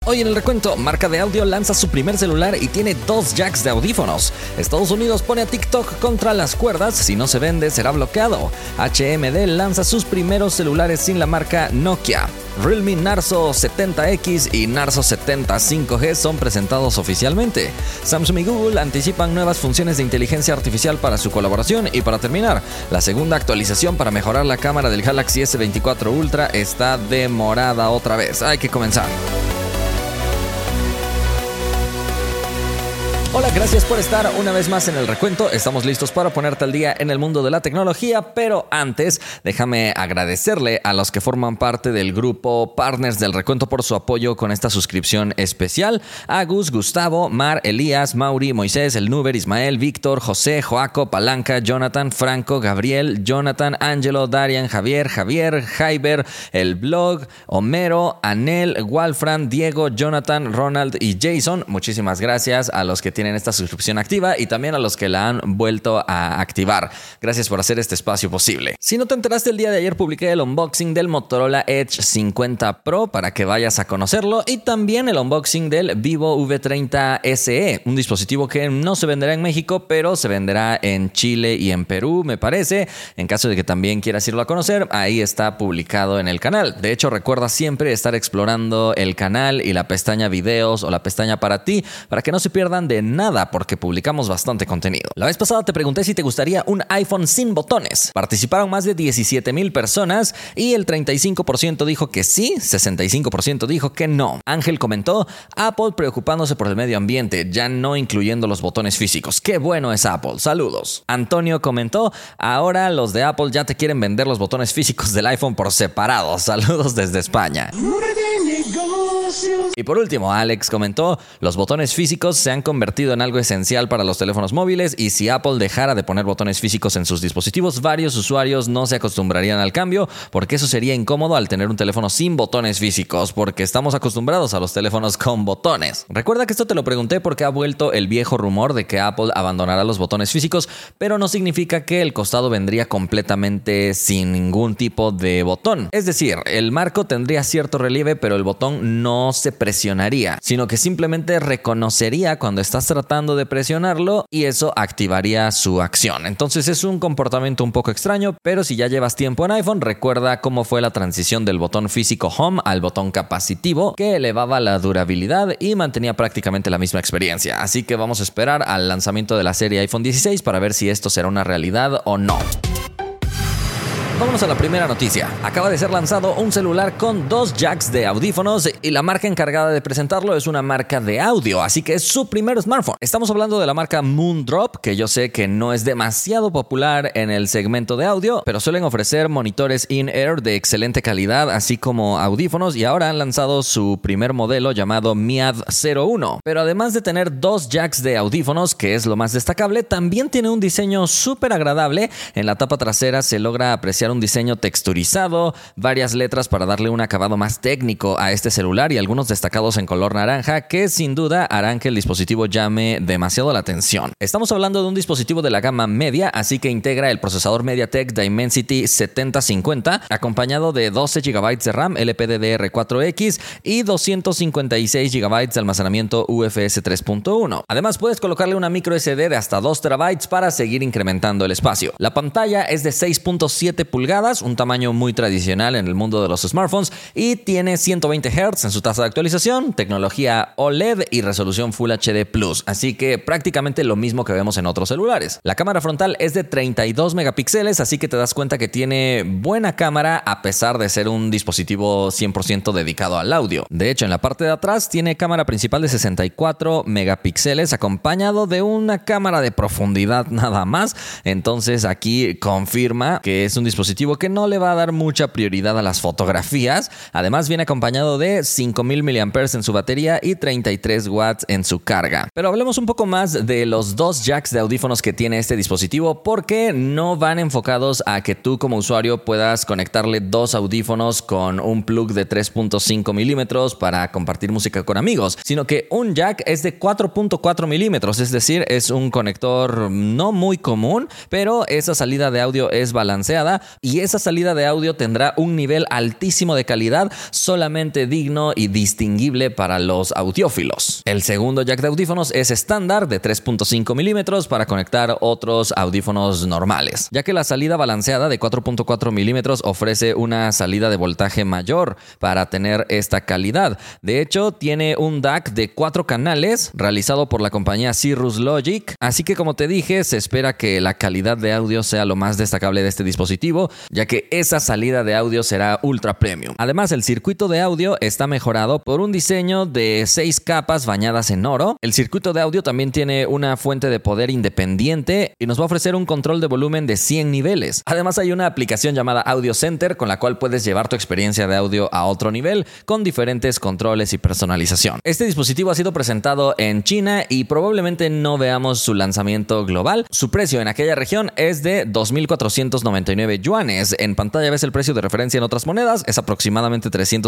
Hoy en el recuento, marca de audio lanza su primer celular y tiene 2 jacks de audífonos. Estados Unidos pone a TikTok contra las cuerdas, si no se vende será bloqueado. HMD lanza sus primeros celulares sin la marca Nokia. Realme Narzo 70X y Narzo 70 5G son presentados oficialmente. Samsung y Google anticipan nuevas funciones de inteligencia artificial para su colaboración. Y para terminar, la segunda actualización para mejorar la cámara del Galaxy S24 Ultra está demorada otra vez. Hay que comenzar. Hola, gracias por estar una vez más en el recuento. Estamos listos para ponerte al día en el mundo de la tecnología, pero antes déjame agradecerle a los que forman parte del grupo Partners del Recuento por su apoyo con esta suscripción especial. Agus, Gustavo, Mar, Elías, Mauri, Moisés, El Nuber, Ismael, Víctor, José, Joaco, Palanca, Jonathan, Franco, Gabriel, Jonathan, Ángelo, Darian, Javier, Jaiber, El Blog, Homero, Anel, Walfran, Diego, Jonathan, Ronald y Jason. Muchísimas gracias a los que tienen esta suscripción activa y también a los que la han vuelto a activar. Gracias por hacer este espacio posible. Si no te enteraste, el día de ayer publiqué el unboxing del Motorola Edge 50 Pro para que vayas a conocerlo, y también el unboxing del Vivo V30 SE, un dispositivo que no se venderá en México, pero se venderá en Chile y en Perú, me parece. En caso de que también quieras irlo a conocer, ahí está publicado en el canal. De hecho, recuerda siempre estar explorando el canal y la pestaña videos o la pestaña para ti, para que no se pierdan de nada, porque publicamos bastante contenido. La vez pasada te pregunté si te gustaría un iPhone sin botones. Participaron más de 17,000 personas y el 35% dijo que sí, 65% dijo que no. Ángel comentó: Apple preocupándose por el medio ambiente, ya no incluyendo los botones físicos. ¡Qué bueno es Apple! Saludos. Antonio comentó: ahora los de Apple ya te quieren vender los botones físicos del iPhone por separado. Saludos desde España. Y por último, Alex comentó: los botones físicos se han convertido en algo esencial para los teléfonos móviles, y si Apple dejara de poner botones físicos en sus dispositivos, varios usuarios no se acostumbrarían al cambio, porque eso sería incómodo al tener un teléfono sin botones físicos, porque estamos acostumbrados a los teléfonos con botones. Recuerda que esto te lo pregunté porque ha vuelto el viejo rumor de que Apple abandonará los botones físicos, pero no significa que el costado vendría completamente sin ningún tipo de botón. Es decir, el marco tendría cierto relieve, pero el botón no se presionaría, sino que simplemente reconocería cuando estás tratando de presionarlo y eso activaría su acción. Entonces es un comportamiento un poco extraño, pero si ya llevas tiempo en iPhone, recuerda cómo fue la transición del botón físico Home al botón capacitivo, que elevaba la durabilidad y mantenía prácticamente la misma experiencia. Así que vamos a esperar al lanzamiento de la serie iPhone 16 para ver si esto será una realidad o no. Vámonos a la primera noticia. Acaba de ser lanzado un celular con 2 jacks de audífonos y la marca encargada de presentarlo es una marca de audio, así que es su primer smartphone. Estamos hablando de la marca Moondrop, que yo sé que no es demasiado popular en el segmento de audio, pero suelen ofrecer monitores in-ear de excelente calidad, así como audífonos, y ahora han lanzado su primer modelo llamado Miad 01. Pero además de tener 2 jacks de audífonos, que es lo más destacable, también tiene un diseño súper agradable. En la tapa trasera se logra apreciar un diseño texturizado, varias letras para darle un acabado más técnico a este celular y algunos destacados en color naranja que sin duda harán que el dispositivo llame demasiado la atención. Estamos hablando de un dispositivo de la gama media, así que integra el procesador MediaTek Dimensity 7050 acompañado de 12 GB de RAM LPDDR4X y 256 GB de almacenamiento UFS 3.1. Además, puedes colocarle una micro SD de hasta 2 TB para seguir incrementando el espacio. La pantalla es de 6.7 pulgadas, un tamaño muy tradicional en el mundo de los smartphones, y tiene 120 Hz en su tasa de actualización, tecnología OLED y resolución Full HD+, así que prácticamente lo mismo que vemos en otros celulares. La cámara frontal es de 32 megapíxeles, así que te das cuenta que tiene buena cámara a pesar de ser un dispositivo 100% dedicado al audio. De hecho, en la parte de atrás tiene cámara principal de 64 megapíxeles acompañado de una cámara de profundidad nada más, entonces aquí confirma que es un dispositivo que no le va a dar mucha prioridad a las fotografías. Además, viene acompañado de 5000 mAh en su batería y 33 watts en su carga. Pero hablemos un poco más de los 2 jacks de audífonos que tiene este dispositivo, porque no van enfocados a que tú como usuario puedas conectarle 2 audífonos con un plug de 3.5 milímetros para compartir música con amigos, sino que un jack es de 4.4 milímetros, es decir, es un conector no muy común, pero esa salida de audio es balanceada, y esa salida de audio tendrá un nivel altísimo de calidad solamente digno y distinguible para los audiófilos. El segundo jack de audífonos es estándar de 3.5 milímetros para conectar otros audífonos normales, ya que la salida balanceada de 4.4 milímetros ofrece una salida de voltaje mayor para tener esta calidad. De hecho, tiene un DAC de 4 canales realizado por la compañía Cirrus Logic, así que como te dije, se espera que la calidad de audio sea lo más destacable de este dispositivo, ya que esa salida de audio será ultra premium. Además, el circuito de audio está mejorado por un diseño de 6 capas bañadas en oro. El circuito de audio también tiene una fuente de poder independiente y nos va a ofrecer un control de volumen de 100 niveles. Además, hay una aplicación llamada Audio Center con la cual puedes llevar tu experiencia de audio a otro nivel con diferentes controles y personalización. Este dispositivo ha sido presentado en China y probablemente no veamos su lanzamiento global. Su precio en aquella región es de 2.499 yuanes. En pantalla ves el precio de referencia en otras monedas, es aproximadamente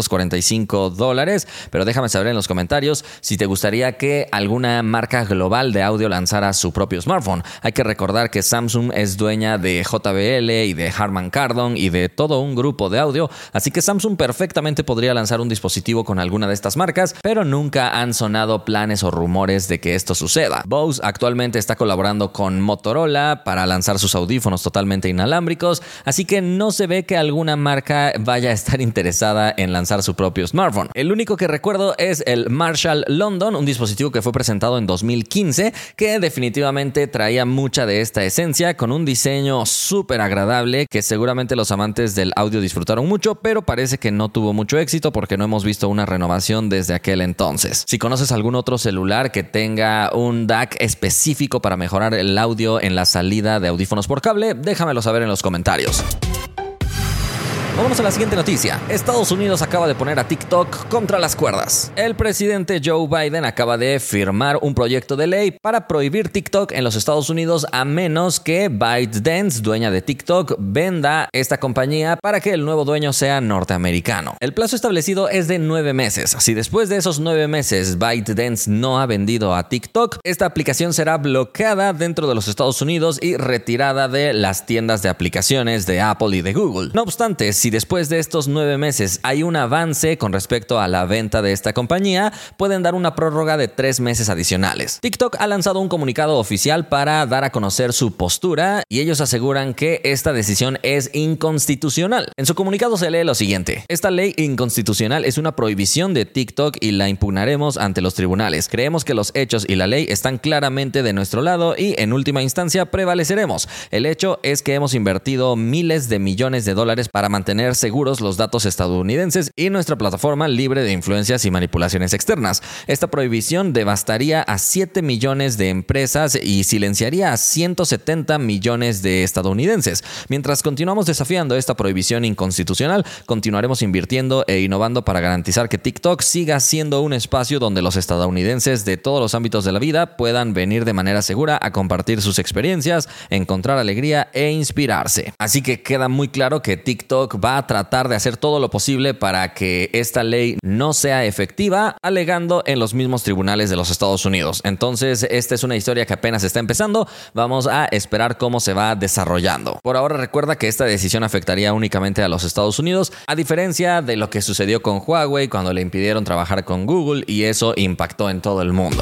$345, pero déjame saber en los comentarios si te gustaría que alguna marca global de audio lanzara su propio smartphone. Hay que recordar que Samsung es dueña de JBL y de Harman Kardon y de todo un grupo de audio, así que Samsung perfectamente podría lanzar un dispositivo con alguna de estas marcas, pero nunca han sonado planes o rumores de que esto suceda. Bose actualmente está colaborando con Motorola para lanzar sus audífonos totalmente inalámbricos, así que no se ve que alguna marca vaya a estar interesada en lanzar su propio smartphone. El único que recuerdo es el Marshall London, un dispositivo que fue presentado en 2015, que definitivamente traía mucha de esta esencia, con un diseño súper agradable que seguramente los amantes del audio disfrutaron mucho, pero parece que no tuvo mucho éxito porque no hemos visto una renovación desde aquel entonces. Si conoces algún otro celular que tenga un DAC específico para mejorar el audio en la salida de audífonos por cable, déjamelo saber en los comentarios. Vámonos a la siguiente noticia. Estados Unidos acaba de poner a TikTok contra las cuerdas. El presidente Joe Biden acaba de firmar un proyecto de ley para prohibir TikTok en los Estados Unidos a menos que ByteDance, dueña de TikTok, venda esta compañía para que el nuevo dueño sea norteamericano. El plazo establecido es de 9 meses. Si después de esos 9 meses ByteDance no ha vendido a TikTok, esta aplicación será bloqueada dentro de los Estados Unidos y retirada de las tiendas de aplicaciones de Apple y de Google. No obstante, si después de estos 9 meses hay un avance con respecto a la venta de esta compañía, pueden dar una prórroga de 3 meses adicionales. TikTok ha lanzado un comunicado oficial para dar a conocer su postura y ellos aseguran que esta decisión es inconstitucional. En su comunicado se lee lo siguiente: esta ley inconstitucional es una prohibición de TikTok y la impugnaremos ante los tribunales. Creemos que los hechos y la ley están claramente de nuestro lado y en última instancia prevaleceremos. El hecho es que hemos invertido miles de millones de dólares para mantener seguros los datos estadounidenses y nuestra plataforma libre de influencias y manipulaciones externas. Esta prohibición devastaría a 7 millones de empresas y silenciaría a 170 millones de estadounidenses. Mientras continuamos desafiando esta prohibición inconstitucional, continuaremos invirtiendo e innovando para garantizar que TikTok siga siendo un espacio donde los estadounidenses de todos los ámbitos de la vida puedan venir de manera segura a compartir sus experiencias, encontrar alegría e inspirarse. Así que queda muy claro que TikTok va a tratar de hacer todo lo posible para que esta ley no sea efectiva, alegando en los mismos tribunales de los Estados Unidos. Entonces, esta es una historia que apenas está empezando. Vamos a esperar cómo se va desarrollando. Por ahora, recuerda que esta decisión afectaría únicamente a los Estados Unidos, a diferencia de lo que sucedió con Huawei cuando le impidieron trabajar con Google y eso impactó en todo el mundo.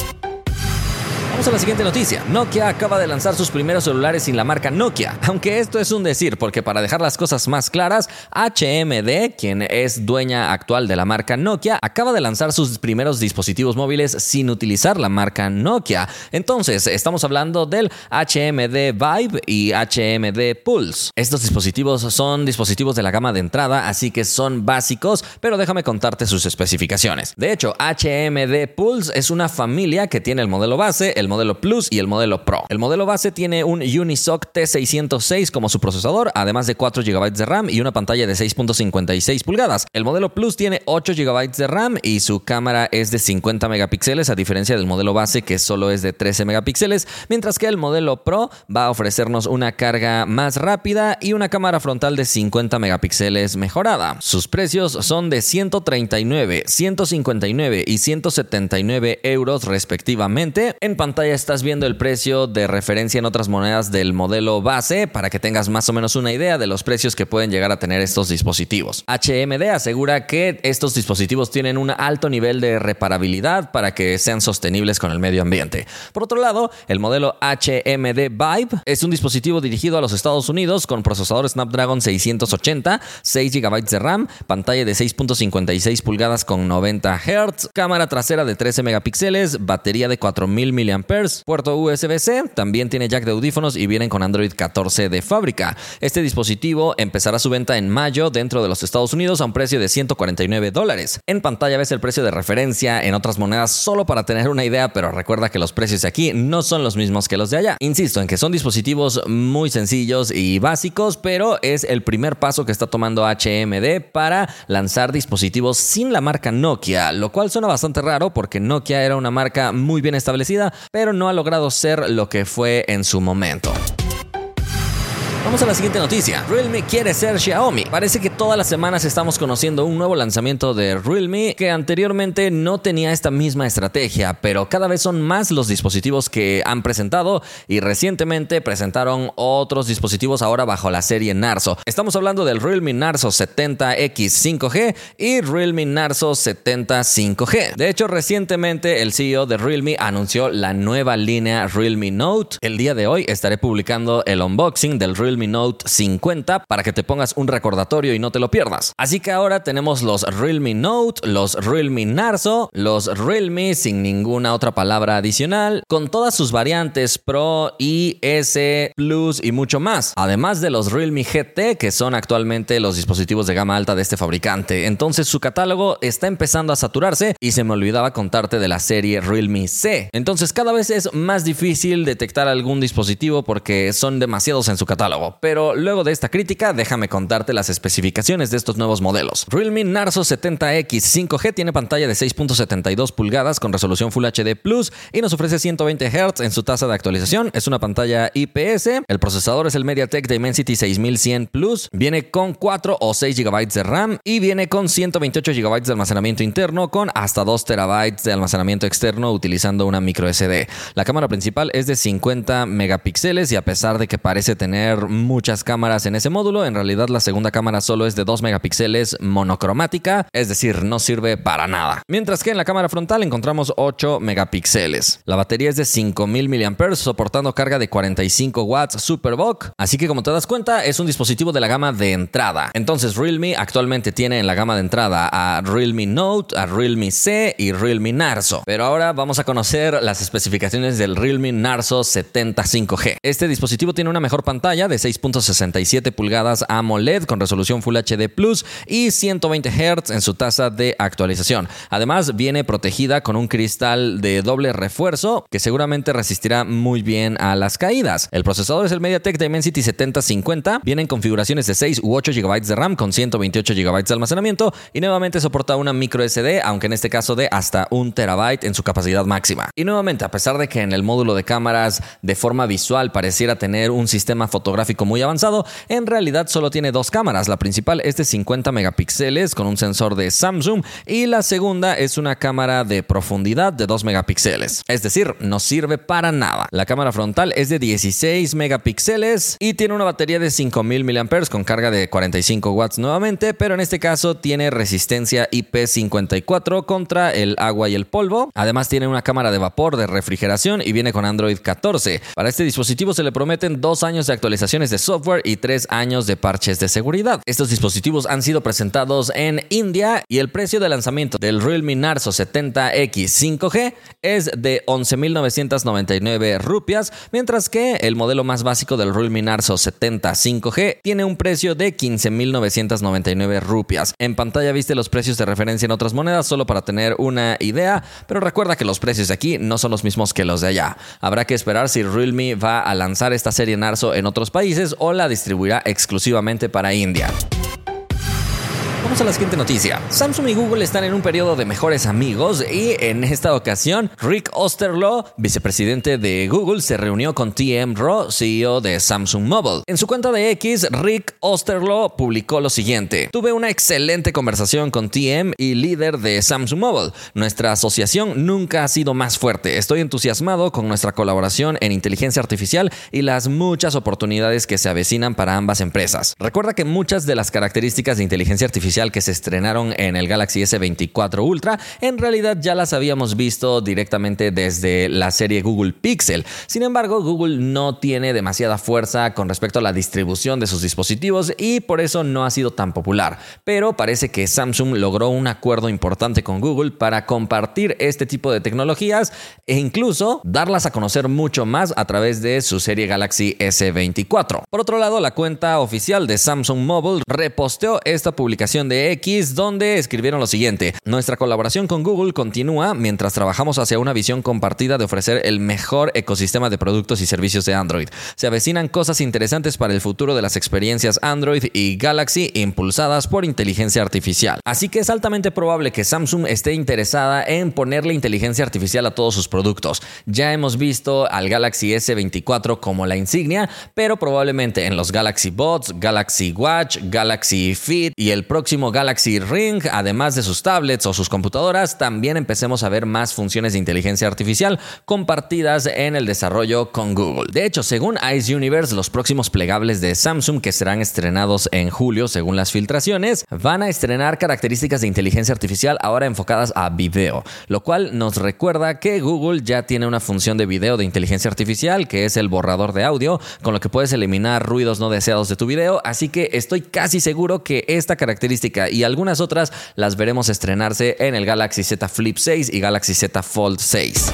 Vamos a la siguiente noticia. Nokia acaba de lanzar sus primeros celulares sin la marca Nokia. Aunque esto es un decir, porque para dejar las cosas más claras, HMD, quien es dueña actual de la marca Nokia, acaba de lanzar sus primeros dispositivos móviles sin utilizar la marca Nokia. Entonces, estamos hablando del HMD Vibe y HMD Pulse. Estos dispositivos son dispositivos de la gama de entrada, así que son básicos, pero déjame contarte sus especificaciones. De hecho, HMD Pulse es una familia que tiene el modelo base, el modelo Plus y el modelo Pro. El modelo base tiene un Unisoc T606 como su procesador, además de 4 GB de RAM y una pantalla de 6.56 pulgadas. El modelo Plus tiene 8 GB de RAM y su cámara es de 50 megapíxeles, a diferencia del modelo base que solo es de 13 megapíxeles, mientras que el modelo Pro va a ofrecernos una carga más rápida y una cámara frontal de 50 megapíxeles mejorada. Sus precios son de 139, 159 y 179 euros respectivamente. En pantalla pantalla estás viendo el precio de referencia en otras monedas del modelo base para que tengas más o menos una idea de los precios que pueden llegar a tener estos dispositivos. HMD asegura que estos dispositivos tienen un alto nivel de reparabilidad para que sean sostenibles con el medio ambiente. Por otro lado, el modelo HMD Vibe es un dispositivo dirigido a los Estados Unidos con procesador Snapdragon 680, 6 GB de RAM, pantalla de 6.56 pulgadas con 90 Hz, cámara trasera de 13 megapíxeles, batería de 4000 mAh, puerto USB-C, también tiene jack de audífonos y vienen con Android 14 de fábrica. Este dispositivo empezará su venta en mayo dentro de los Estados Unidos a un precio de $149. En pantalla ves el precio de referencia en otras monedas solo para tener una idea, pero recuerda que los precios de aquí no son los mismos que los de allá. Insisto en que son dispositivos muy sencillos y básicos, pero es el primer paso que está tomando HMD para lanzar dispositivos sin la marca Nokia, lo cual suena bastante raro porque Nokia era una marca muy bien establecida, pero no ha logrado ser lo que fue en su momento. Vamos a la siguiente noticia. Realme quiere ser Xiaomi. Parece que todas las semanas estamos conociendo un nuevo lanzamiento de Realme que anteriormente no tenía esta misma estrategia, pero cada vez son más los dispositivos que han presentado y recientemente presentaron otros dispositivos ahora bajo la serie Narzo. Estamos hablando del Realme Narzo 70X 5G y Realme Narzo 70 5G. De hecho, recientemente el CEO de Realme anunció la nueva línea Realme Note. El día de hoy estaré publicando el unboxing del Realme Note 50 para que te pongas un recordatorio y no te lo pierdas. Así que ahora tenemos los Realme Note, los Realme Narzo, los Realme sin ninguna otra palabra adicional, con todas sus variantes Pro, I, S, Plus y mucho más. Además de los Realme GT, que son actualmente los dispositivos de gama alta de este fabricante. Entonces su catálogo está empezando a saturarse y se me olvidaba contarte de la serie Realme C. Entonces cada vez es más difícil detectar algún dispositivo porque son demasiados en su catálogo. Pero luego de esta crítica, déjame contarte las especificaciones de estos nuevos modelos. Realme Narzo 70X 5G tiene pantalla de 6.72 pulgadas con resolución Full HD Plus y nos ofrece 120 Hz en su tasa de actualización. Es una pantalla IPS. El procesador es el MediaTek Dimensity 6100 Plus. Viene con 4 o 6 GB de RAM y viene con 128 GB de almacenamiento interno con hasta 2 TB de almacenamiento externo utilizando una micro SD. La cámara principal es de 50 megapíxeles y a pesar de que parece tener muchas cámaras en ese módulo, en realidad la segunda cámara solo es de 2 megapíxeles monocromática, es decir, no sirve para nada. Mientras que en la cámara frontal encontramos 8 megapíxeles. La batería es de 5000 mAh soportando carga de 45 watts SuperVOOC, así que como te das cuenta es un dispositivo de la gama de entrada. Entonces Realme actualmente tiene en la gama de entrada a Realme Note, a Realme C y Realme Narzo. Pero ahora vamos a conocer las especificaciones del Realme Narzo 70 5G. Este dispositivo tiene una mejor pantalla de 6.67 pulgadas AMOLED con resolución Full HD Plus y 120 Hz en su tasa de actualización. Además, viene protegida con un cristal de doble refuerzo que seguramente resistirá muy bien a las caídas. El procesador es el MediaTek Dimensity 7050. Viene en configuraciones de 6 u 8 GB de RAM con 128 GB de almacenamiento y nuevamente soporta una micro SD, aunque en este caso de hasta 1 TB en su capacidad máxima. Y nuevamente, a pesar de que en el módulo de cámaras de forma visual pareciera tener un sistema fotográfico muy avanzado, en realidad solo tiene dos cámaras. La principal es de 50 megapíxeles con un sensor de Samsung y la segunda es una cámara de profundidad de 2 megapíxeles. Es decir, no sirve para nada. La cámara frontal es de 16 megapíxeles y tiene una batería de 5000 mAh con carga de 45 watts nuevamente, pero en este caso tiene resistencia IP54 contra el agua y el polvo. Además tiene una cámara de vapor de refrigeración y viene con Android 14. Para este dispositivo se le prometen 2 años de actualizaciones de software y 3 años de parches de seguridad. Estos dispositivos han sido presentados en India y el precio de lanzamiento del Realme Narzo 70X 5G es de 11,999 rupias, mientras que el modelo más básico del Realme Narzo 70 5G tiene un precio de 15,999 rupias. En pantalla viste los precios de referencia en otras monedas solo para tener una idea, pero recuerda que los precios de aquí no son los mismos que los de allá. Habrá que esperar si Realme va a lanzar esta serie Narzo en otros países o la distribuirá exclusivamente para India. Vamos a la siguiente noticia. Samsung y Google están en un periodo de mejores amigos y en esta ocasión Rick Osterloh, vicepresidente de Google, se reunió con T.M. Rowe, CEO de Samsung Mobile. En su cuenta de X, Rick Osterloh publicó lo siguiente: tuve una excelente conversación con T.M. y líder de Samsung Mobile. Nuestra asociación nunca ha sido más fuerte. Estoy entusiasmado con nuestra colaboración en inteligencia artificial y las muchas oportunidades que se avecinan para ambas empresas. Recuerda que muchas de las características de inteligencia artificial que se estrenaron en el Galaxy S24 Ultra en realidad ya las habíamos visto directamente desde la serie Google Pixel. Sin embargo, Google no tiene demasiada fuerza con respecto a la distribución de sus dispositivos y por eso no ha sido tan popular. Pero parece que Samsung logró un acuerdo importante con Google para compartir este tipo de tecnologías e incluso darlas a conocer mucho más a través de su serie Galaxy S24. Por otro lado, la cuenta oficial de Samsung Mobile reposteó esta publicación de X donde escribieron lo siguiente: nuestra colaboración con Google continúa mientras trabajamos hacia una visión compartida de ofrecer el mejor ecosistema de productos y servicios de Android. Se avecinan cosas interesantes para el futuro de las experiencias Android y Galaxy impulsadas por inteligencia artificial. Así que es altamente probable que Samsung esté interesada en ponerle inteligencia artificial a todos sus productos. Ya hemos visto al Galaxy S24 como la insignia, pero probablemente en los Galaxy Buds, Galaxy Watch, Galaxy Fit y el próximo Galaxy Ring, además de sus tablets o sus computadoras, también empecemos a ver más funciones de inteligencia artificial compartidas en el desarrollo con Google. De hecho, según Ice Universe, los próximos plegables de Samsung que serán estrenados en julio, según las filtraciones, van a estrenar características de inteligencia artificial ahora enfocadas a video, lo cual nos recuerda que Google ya tiene una función de video de inteligencia artificial que es el borrador de audio, con lo que puedes eliminar ruidos no deseados de tu video, así que estoy casi seguro que esta característica y algunas otras las veremos estrenarse en el Galaxy Z Flip 6 y Galaxy Z Fold 6.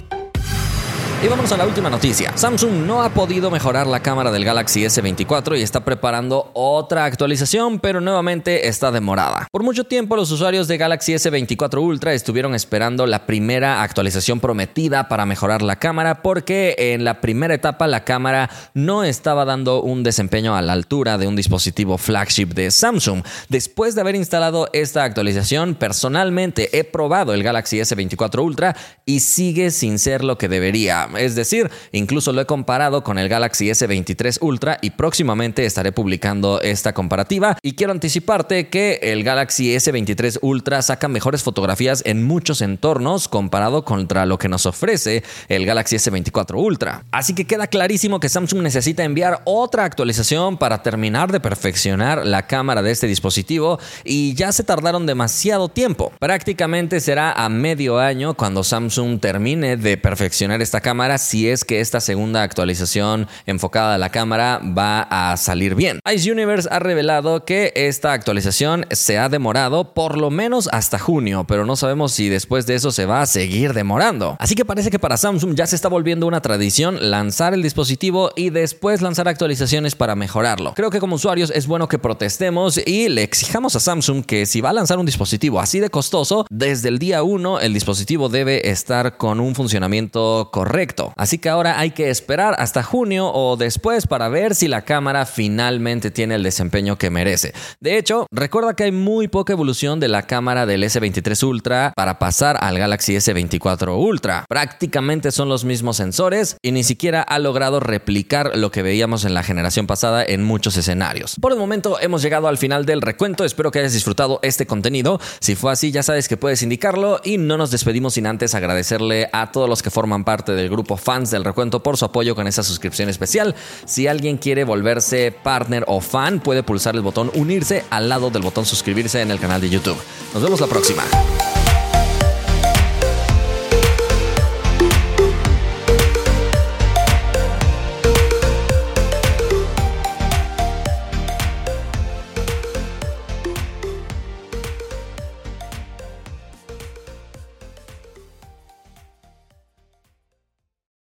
Y vamos a la última noticia. Samsung no ha podido mejorar la cámara del Galaxy S24 y está preparando otra actualización, pero nuevamente está demorada. Por mucho tiempo los usuarios de Galaxy S24 Ultra estuvieron esperando la primera actualización prometida para mejorar la cámara porque en la primera etapa la cámara no estaba dando un desempeño a la altura de un dispositivo flagship de Samsung. Después de haber instalado esta actualización, personalmente he probado el Galaxy S24 Ultra y sigue sin ser lo que debería. Es decir, incluso lo he comparado con el Galaxy S23 Ultra y próximamente estaré publicando esta comparativa. Y quiero anticiparte que el Galaxy S23 Ultra saca mejores fotografías en muchos entornos comparado contra lo que nos ofrece el Galaxy S24 Ultra. Así que queda clarísimo que Samsung necesita enviar otra actualización para terminar de perfeccionar la cámara de este dispositivo y ya se tardaron demasiado tiempo. Prácticamente será a medio año cuando Samsung termine de perfeccionar esta cámara, si es que esta segunda actualización enfocada a la cámara va a salir bien. Ice Universe ha revelado que esta actualización se ha demorado por lo menos hasta junio, pero no sabemos si después de eso se va a seguir demorando. Así que parece que para Samsung ya se está volviendo una tradición lanzar el dispositivo y después lanzar actualizaciones para mejorarlo. Creo que como usuarios es bueno que protestemos y le exijamos a Samsung que si va a lanzar un dispositivo así de costoso, desde el día 1 el dispositivo debe estar con un funcionamiento correcto. Así que ahora hay que esperar hasta junio o después para ver si la cámara finalmente tiene el desempeño que merece. De hecho, recuerda que hay muy poca evolución de la cámara del S23 Ultra para pasar al Galaxy S24 Ultra. Prácticamente son los mismos sensores y ni siquiera ha logrado replicar lo que veíamos en la generación pasada en muchos escenarios. Por el momento hemos llegado al final del recuento. Espero que hayas disfrutado este contenido. Si fue así, ya sabes que puedes indicarlo y no nos despedimos sin antes agradecerle a todos los que forman parte del grupo fans del recuento por su apoyo con esa suscripción especial. Si alguien quiere volverse partner o fan, puede pulsar el botón unirse al lado del botón suscribirse en el canal de YouTube. Nos vemos la próxima.